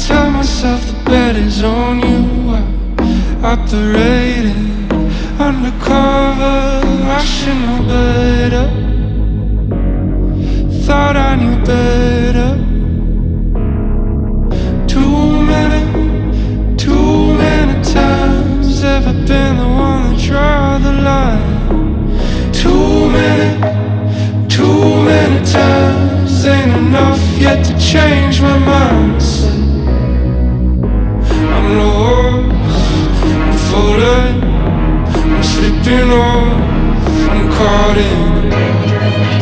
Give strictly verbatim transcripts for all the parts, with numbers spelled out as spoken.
tell myself the bet is on you. Operated undercover, I should know better. Thought I knew better. Too many, too many times ever been the one to draw the line. Too many, too many times ain't enough yet to change my mindset. I'm lost, I'm falling, I'm slipping off, I'm caught in it.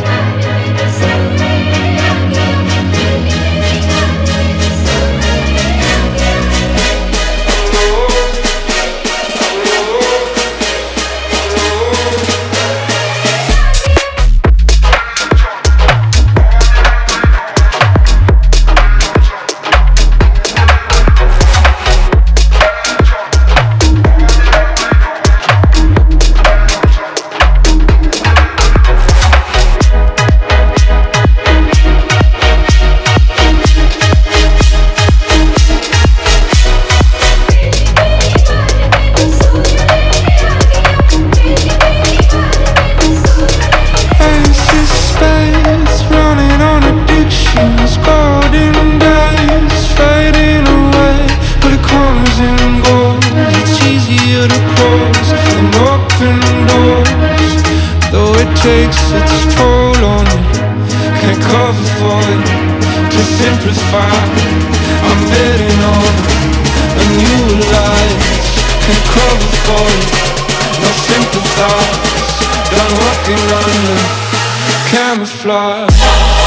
Takes its toll on me, can't cover for it. To simplify, I'm betting on a new life. Can't cover for it, no sympathize. Done walking under camouflage.